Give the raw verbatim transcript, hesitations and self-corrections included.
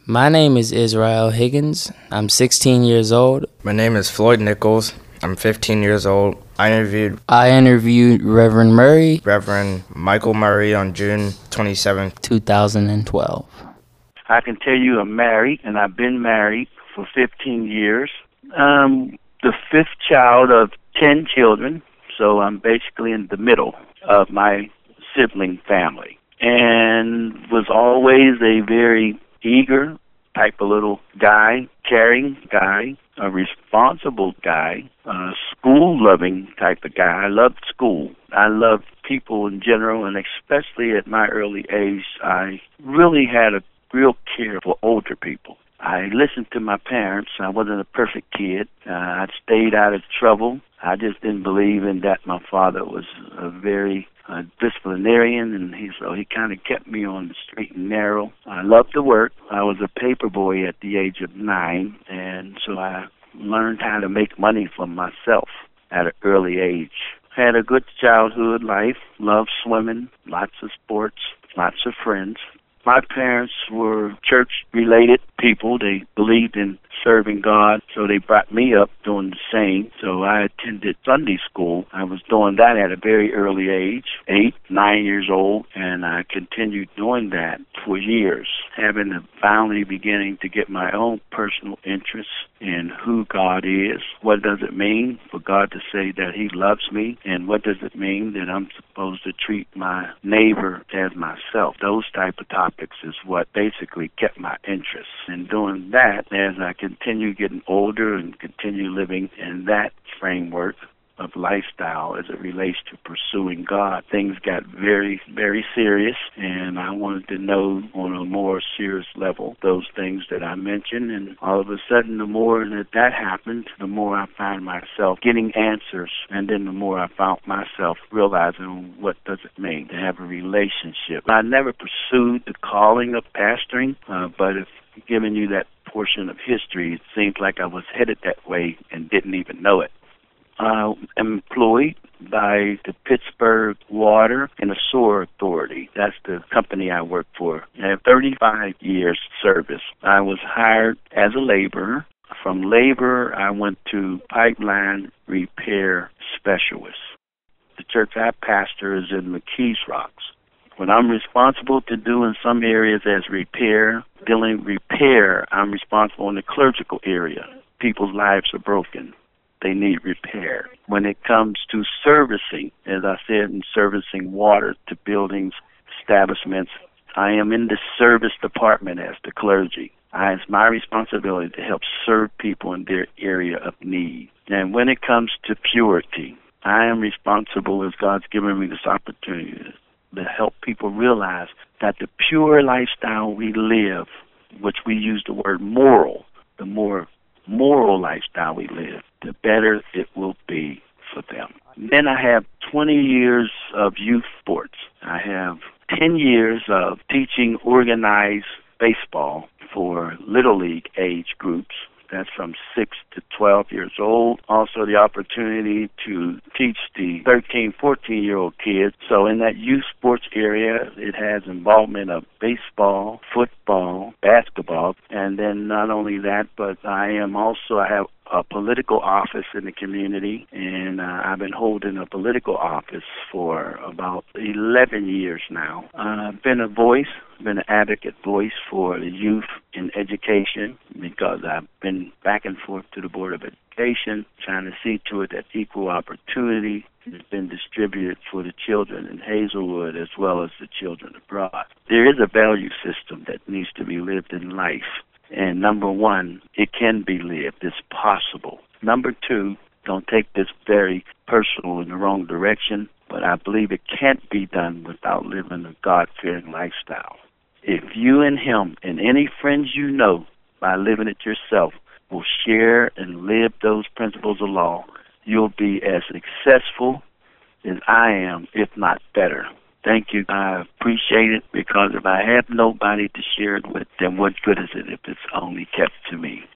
My name is Israel Higgins. I'm sixteen years old. My name is Floyd Nichols. I'm fifteen years old. I interviewed I interviewed Reverend Murray, Reverend Michael Murray on June twenty-seventh, two thousand twelve. I can tell you I'm married, and I've been married for fifteen years. I'm the fifth child of ten children, so I'm basically in the middle of my sibling family, and was always a very eager type of little guy, caring guy, a responsible guy, a school-loving type of guy. I loved school. I loved people in general, and especially at my early age, I really had a real care for older people. I listened to my parents. I wasn't a perfect kid. Uh, I stayed out of trouble. I just didn't believe in that. My father was a very uh, disciplinarian, and he so he kind of kept me on the straight and narrow. I loved to work. I was a paper boy at the age of nine, and so I learned how to make money for myself at an early age. Had a good childhood life. Loved swimming. Lots of sports. Lots of friends. My parents were church-related people. They believed in serving God, so they brought me up doing the same. So I attended Sunday school. I was doing that at a very early age, eight, nine years old, and I continued doing that for years, having a finally beginning to get my own personal interest in who God is. What does it mean for God to say that he loves me, and what does it mean that I'm supposed to treat my neighbor as myself? Those type of topics is what basically kept my interest. In doing that, as I continue getting older and continue living in that framework of lifestyle as it relates to pursuing God, things got very, very serious, and I wanted to know on a more serious level those things that I mentioned, and all of a sudden, the more that that happened, the more I found myself getting answers, and then the more I found myself realizing what does it mean to have a relationship. I never pursued the calling of pastoring, uh, but if giving you that portion of history, it seems like I was headed that way and didn't even know it. I am employed by the Pittsburgh Water and Sewer Authority. That's the company I work for. I have thirty-five years service. I was hired as a laborer. From labor, I went to pipeline repair specialist. The church I pastor is in McKees Rocks. What I'm responsible to do in some areas as repair, dealing repair, I'm responsible in the clerical area. People's lives are broken. They need repair. When it comes to servicing, as I said, in servicing water to buildings, establishments, I am in the service department as the clergy. I, it's my responsibility to help serve people in their area of need. And when it comes to purity, I am responsible, as God's given me this opportunity, to help people realize that the pure lifestyle we live, which we use the word moral, the more moral lifestyle we live, the better it will be for them. Then I have twenty years of youth sports. I have ten years of teaching organized baseball for Little League age groups. That's from six to twelve years old. Also the opportunity to teach the thirteen, fourteen-year-old kids. So in that youth sports area, it has involvement of baseball, football, basketball, and then not only that, but I am also, I have a political office in the community, and uh, I've been holding a political office for about eleven years now. Uh, I've been a voice, been an advocate voice for the youth in education, because I've been back and forth to the Board of Education, trying to see to it that equal opportunity has been distributed for the children in Hazelwood as well as the children abroad. There is a value system that needs to be lived in life. And number one, it can be lived. It's possible. Number two, don't take this very personal in the wrong direction, but I believe it can't be done without living a God-fearing lifestyle. If you and him and any friends you know, by living it yourself, will share and live those principles of law, you'll be as successful as I am, if not better. Thank you. I appreciate it, because if I have nobody to share it with, then what good is it if it's only kept to me?